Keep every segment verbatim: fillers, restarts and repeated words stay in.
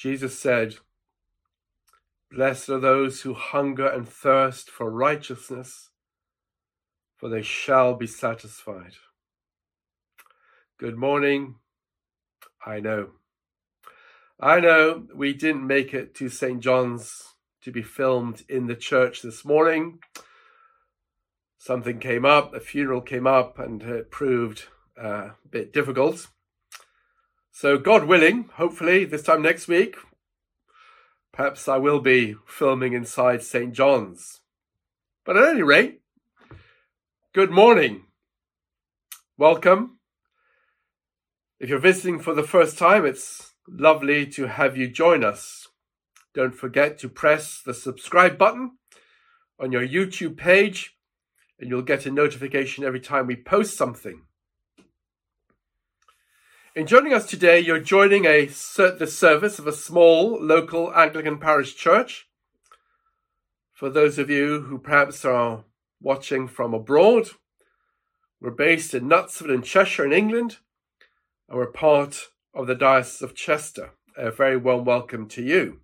Jesus said, "Blessed are those who hunger and thirst for righteousness, for they shall be satisfied." Good morning. I know. I know we didn't make it to Saint John's to be filmed in the church this morning. Something came up, a funeral came up, and it proved uh, a bit difficult. So God willing, hopefully this time next week, perhaps I will be filming inside Saint John's. But at any rate, good morning. Welcome. If you're visiting for the first time, it's lovely to have you join us. Don't forget to press the subscribe button on your YouTube page, and you'll get a notification every time we post something. In joining us today, you're joining a the service of a small local Anglican parish church. For those of you who perhaps are watching from abroad, we're based in Knutsford in Cheshire in England, and we're part of the Diocese of Chester. A very warm welcome to you.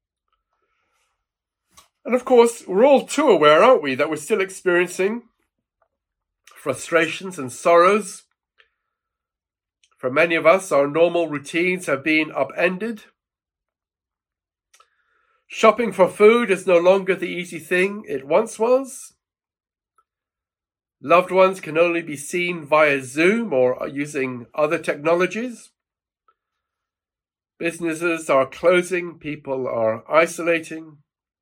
And of course, we're all too aware, aren't we, that we're still experiencing frustrations and sorrows. For many of us, our normal routines have been upended. Shopping for food is no longer the easy thing it once was. Loved ones can only be seen via Zoom or using other technologies. Businesses are closing, people are isolating.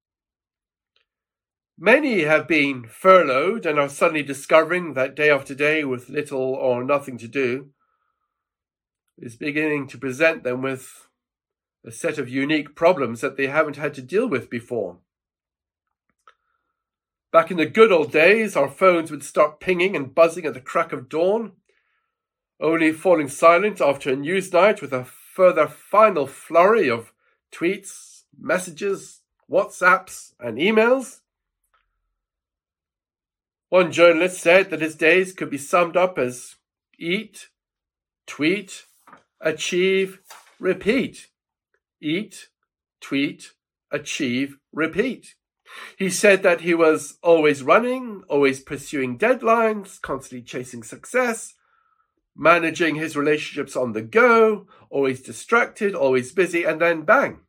Many have been furloughed and are suddenly discovering that day after day with little or nothing to do is beginning to present them with a set of unique problems that they haven't had to deal with before. Back in the good old days, our phones would start pinging and buzzing at the crack of dawn, only falling silent after a news night with a further final flurry of tweets, messages, WhatsApps, and emails. One journalist said that his days could be summed up as eat, tweet, achieve, repeat. Eat, tweet, achieve, repeat. He said that he was always running, always pursuing deadlines, constantly chasing success, managing his relationships on the go, always distracted, always busy, and then bang.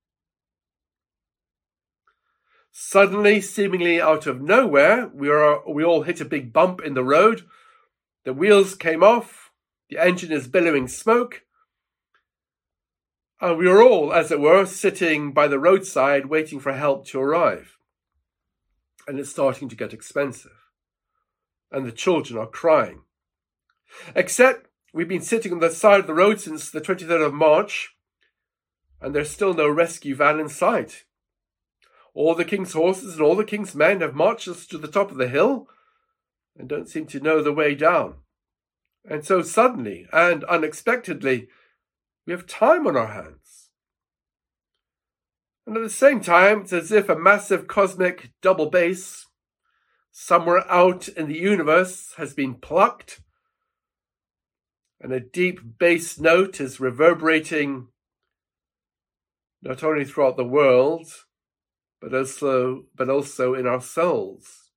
Suddenly, seemingly out of nowhere, we are we all hit a big bump in the road. The wheels came off, the engine is billowing smoke, and we are all, as it were, sitting by the roadside waiting for help to arrive. And it's starting to get expensive. And the children are crying. Except we've been sitting on the side of the road since the twenty-third of March, and there's still no rescue van in sight. All the king's horses and all the king's men have marched us to the top of the hill and don't seem to know the way down. And so suddenly and unexpectedly, we have time on our hands. And at the same time, it's as if a massive cosmic double bass somewhere out in the universe has been plucked, and a deep bass note is reverberating not only throughout the world, but also, but also in our souls.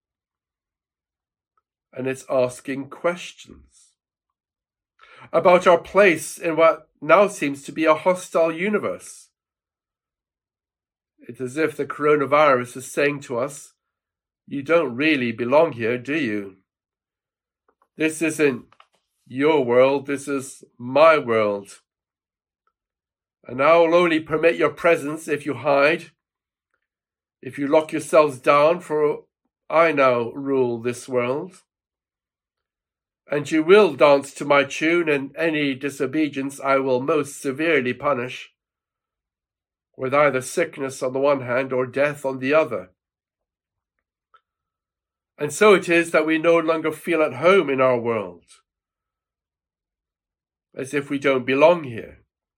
And it's asking questions about our place in what now seems to be a hostile universe. It's as if the coronavirus is saying to us, you don't really belong here, do you? This isn't your world, this is my world. And I will only permit your presence if you hide, if you lock yourselves down, for I now rule this world. And you will dance to my tune, and any disobedience I will most severely punish, with either sickness on the one hand or death on the other. And so it is that we no longer feel at home in our world, as if we don't belong here.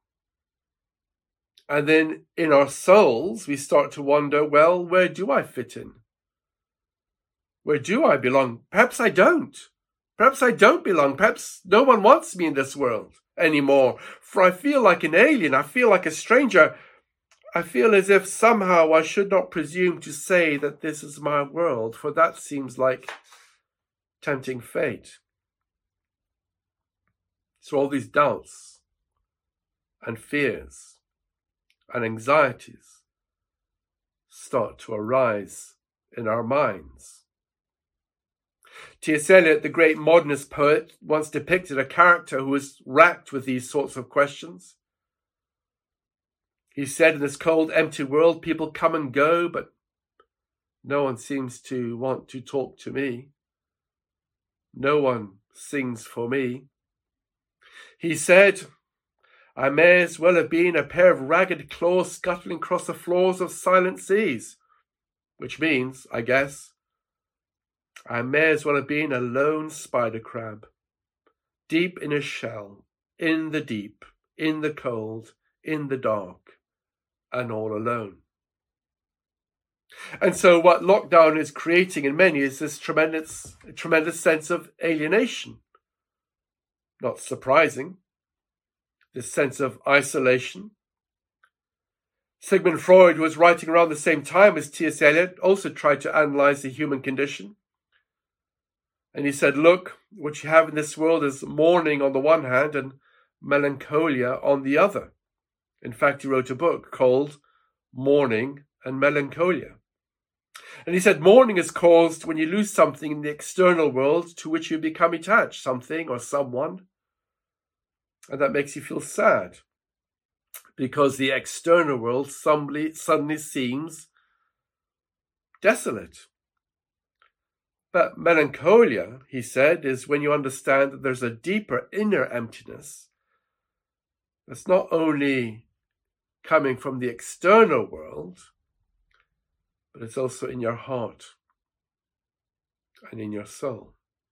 And then in our souls, we start to wonder, well, where do I fit in? Where do I belong? Perhaps I don't. Perhaps I don't belong. Perhaps no one wants me in this world anymore. For I feel like an alien. I feel like a stranger. I feel as if somehow I should not presume to say that this is my world, for that seems like tempting fate. So all these doubts and fears and anxieties start to arise in our minds. T S Eliot, the great modernist poet, once depicted a character who was racked with these sorts of questions. He said, in this cold, empty world, people come and go, but no one seems to want to talk to me. No one sings for me. He said, I may as well have been a pair of ragged claws scuttling across the floors of silent seas, which means, I guess, I may as well have been a lone spider crab, deep in a shell, in the deep, in the cold, in the dark, and all alone. And so what lockdown is creating in many is this tremendous, tremendous sense of alienation. Not surprising, this sense of isolation. Sigmund Freud, who was writing around the same time as T S Eliot, also tried to analyze the human condition. And he said, look, what you have in this world is mourning on the one hand and melancholia on the other. In fact, he wrote a book called Mourning and Melancholia. And he said mourning is caused when you lose something in the external world to which you become attached, something or someone. And that makes you feel sad because the external world suddenly, suddenly seems desolate. But melancholia, he said, is when you understand that there's a deeper inner emptiness that's not only coming from the external world, but it's also in your heart and in your soul.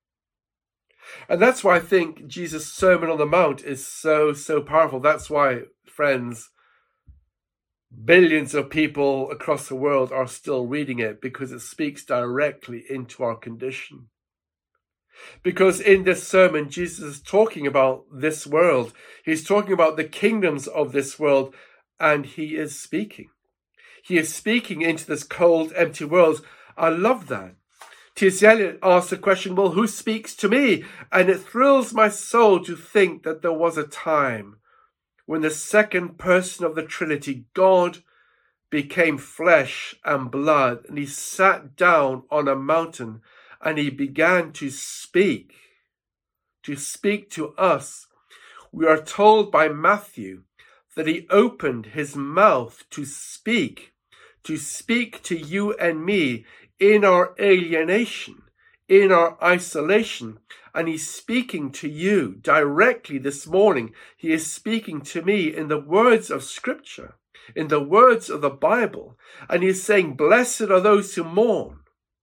And that's why I think Jesus' Sermon on the Mount is so, so powerful. That's why, friends, billions of people across the world are still reading it, because it speaks directly into our condition. Because in this sermon, Jesus is talking about this world. He's talking about the kingdoms of this world, and he is speaking. He is speaking into this cold, empty world. I love that. T S Eliot asked the question, well, who speaks to me? And it thrills my soul to think that there was a time when the second person of the Trinity, God, became flesh and blood, and he sat down on a mountain and he began to speak, to speak to us. We are told by Matthew that he opened his mouth to speak, to speak to you and me in our alienation, in our isolation. And he's speaking to you directly this morning. He is speaking to me in the words of Scripture, in the words of the Bible. And he's saying, blessed are those who mourn.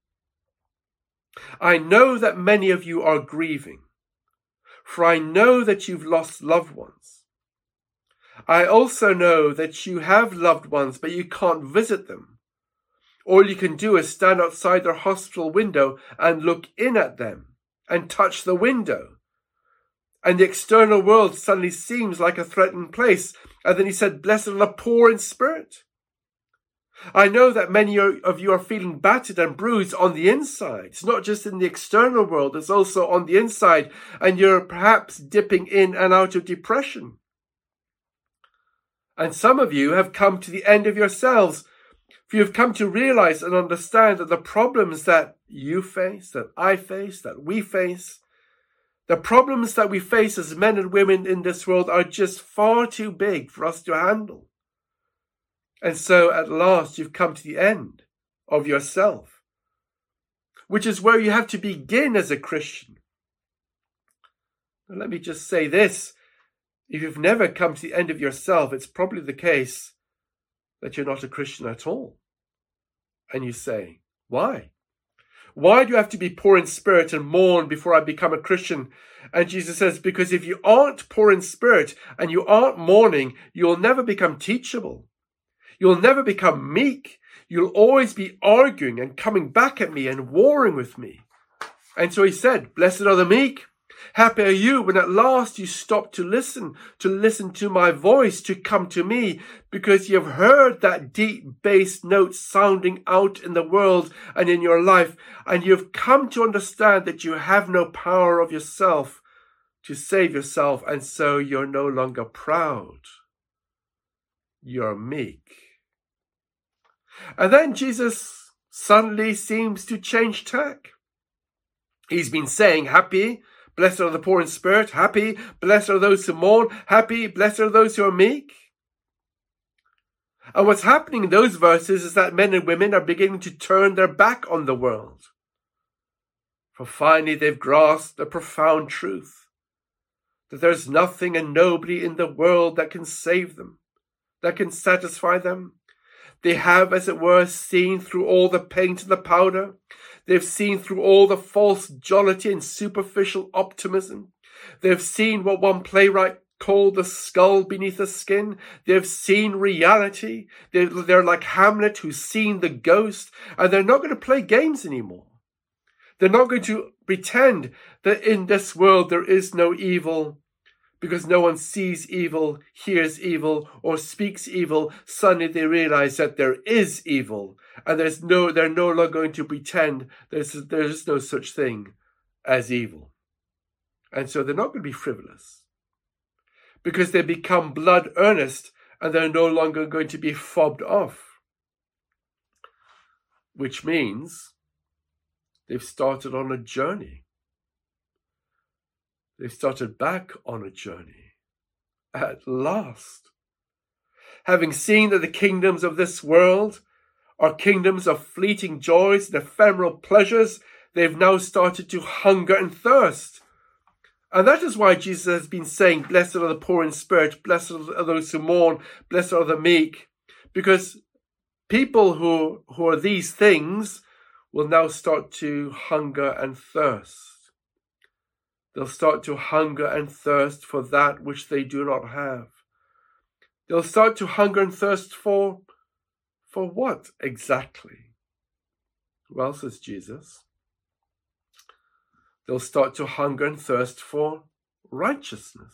I know that many of you are grieving, for I know that you've lost loved ones. I also know that you have loved ones, but you can't visit them. All you can do is stand outside their hospital window and look in at them and touch the window. And the external world suddenly seems like a threatened place. And then he said, blessed are the poor in spirit. I know that many of you are feeling battered and bruised on the inside. It's not just in the external world, it's also on the inside. And you're perhaps dipping in and out of depression. And some of you have come to the end of yourselves. For you have come to realize and understand that the problems that you face, that I face, that we face, the problems that we face as men and women in this world are just far too big for us to handle. And so at last you've come to the end of yourself, which is where you have to begin as a Christian. Now, let me just say this. If you've never come to the end of yourself, it's probably the case that you're not a Christian at all. And you say, why? Why do you have to be poor in spirit and mourn before I become a Christian? And Jesus says, because if you aren't poor in spirit and you aren't mourning, you'll never become teachable. You'll never become meek. You'll always be arguing and coming back at me and warring with me. And so he said, blessed are the meek, Happy are you when at last you stop to listen, to listen to my voice, to come to me, because you have heard that deep bass note sounding out in the world and in your life, and you have come to understand that you have no power of yourself to save yourself, and so you're no longer proud. You're meek. And then Jesus suddenly seems to change tack. He's been saying, happy, blessed are the poor in spirit, happy, blessed are those who mourn, happy, blessed are those who are meek. And what's happening in those verses is that men and women are beginning to turn their back on the world. For finally they've grasped a profound truth, that there's nothing and nobody in the world that can save them, that can satisfy them. They have, as it were, seen through all the paint and the powder. They've seen through all the false jollity and superficial optimism. They've seen what one playwright called the skull beneath the skin. They've seen reality. They're, they're like Hamlet, who's seen the ghost, and they're not going to play games anymore. They're not going to pretend that in this world there is no evil, because no one sees evil, hears evil, or speaks evil. Suddenly they realize that there is evil, and there's no, they're no longer going to pretend there's, there's no such thing as evil. And so they're not going to be frivolous, because they become blood earnest, and they're no longer going to be fobbed off. Which means they've started on a journey. They've started back on a journey. At last. Having seen that the kingdoms of this world are kingdoms of fleeting joys and ephemeral pleasures, they've now started to hunger and thirst. And that is why Jesus has been saying, blessed are the poor in spirit, blessed are those who mourn, blessed are the meek. Because people who, who are these things will now start to hunger and thirst. They'll start to hunger and thirst for that which they do not have. They'll start to hunger and thirst for, for what exactly? Well, says Jesus, they'll start to hunger and thirst for righteousness.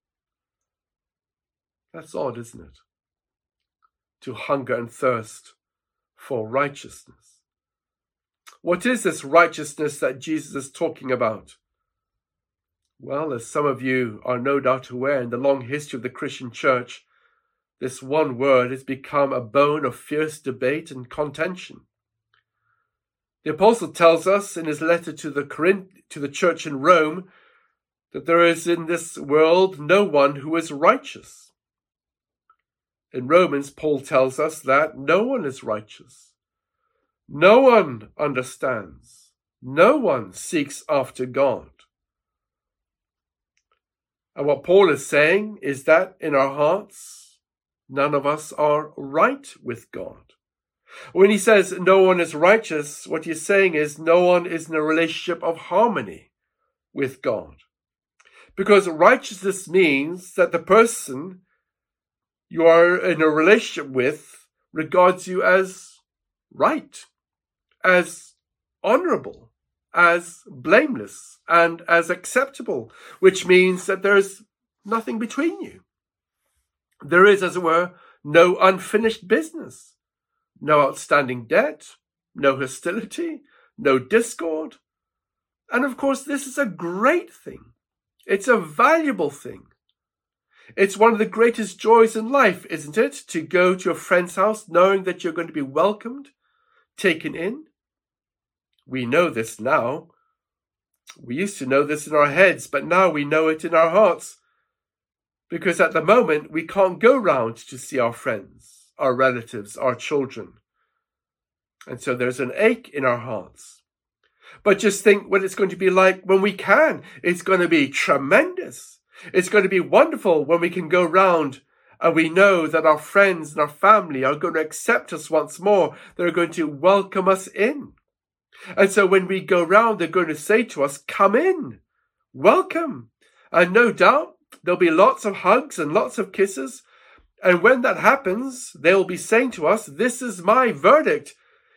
That's odd, isn't it? To hunger and thirst for righteousness. What is this righteousness that Jesus is talking about? Well, as some of you are no doubt aware, in the long history of the Christian church, this one word has become a bone of fierce debate and contention. The apostle tells us in his letter to the Corinth, to the church in Rome, that there is in this world no one who is righteous. In Romans, Paul tells us that no one is righteous. No one understands. No one seeks after God. And what Paul is saying is that in our hearts, none of us are right with God. When he says no one is righteous, what he's saying is no one is in a relationship of harmony with God. Because righteousness means that the person you are in a relationship with regards you as right, as honorable, as blameless, and as acceptable, which means that there is nothing between you. There is, as it were, no unfinished business, no outstanding debt, no hostility, no discord. And of course, this is a great thing. It's a valuable thing. It's one of the greatest joys in life, isn't it? To go to a friend's house knowing that you're going to be welcomed, taken in. We know this now. We used to know this in our heads, but now we know it in our hearts. Because at the moment, we can't go round to see our friends, our relatives, our children. And so there's an ache in our hearts. But just think what it's going to be like when we can. It's going to be tremendous. It's going to be wonderful when we can go round and we know that our friends and our family are going to accept us once more. They're going to welcome us in. And so when we go round, they're going to say to us, come in, welcome. And no doubt there'll be lots of hugs and lots of kisses. And when that happens, they'll be saying to us, this is my verdict.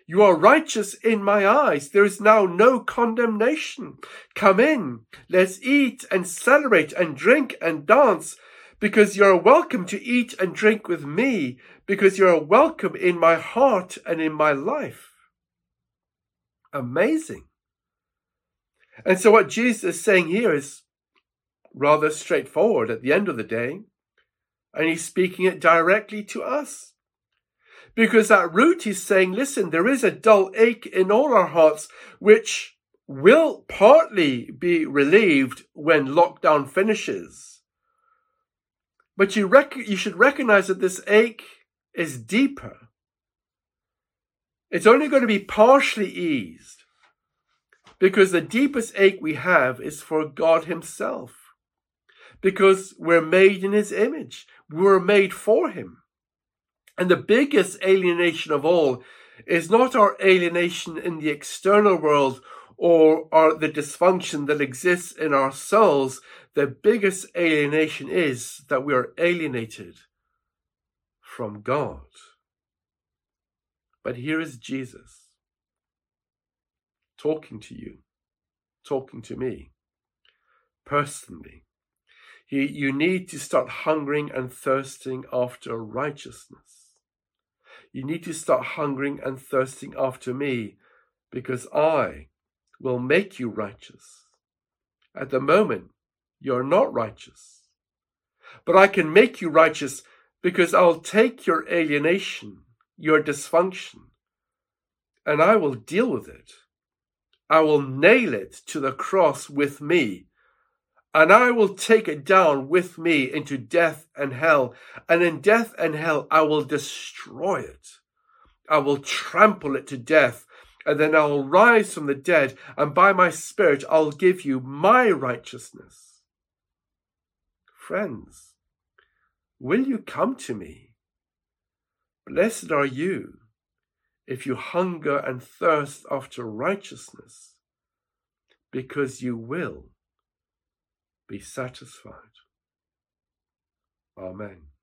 You are righteous in my eyes. There is now no condemnation. Come in, let's eat and celebrate and drink and dance, because you are welcome to eat and drink with me, because you are welcome in my heart and in my life. Amazing. And so what Jesus is saying here is rather straightforward at the end of the day, and he's speaking it directly to us. Because at root he's saying, listen, there is a dull ache in all our hearts, which will partly be relieved when lockdown finishes. But you, rec- you should recognize that this ache is deeper. It's only going to be partially eased, because the deepest ache we have is for God himself. Because we're made in his image. We're made for him. And the biggest alienation of all is not our alienation in the external world or, or the dysfunction that exists in our souls. The biggest alienation is that we are alienated from God. But here is Jesus talking to you, talking to me personally. You, you need to start hungering and thirsting after righteousness. You need to start hungering and thirsting after me, because I will make you righteous. At the moment, you're not righteous. But I can make you righteous because I'll take your alienation, your dysfunction, and I will deal with it. I will nail it to the cross with me. And I will take it down with me into death and hell. And in death and hell, I will destroy it. I will trample it to death. And then I will rise from the dead. And by my Spirit, I'll give you my righteousness. Friends, will you come to me? Blessed are you if you hunger and thirst after righteousness, because you will be satisfied. Amen.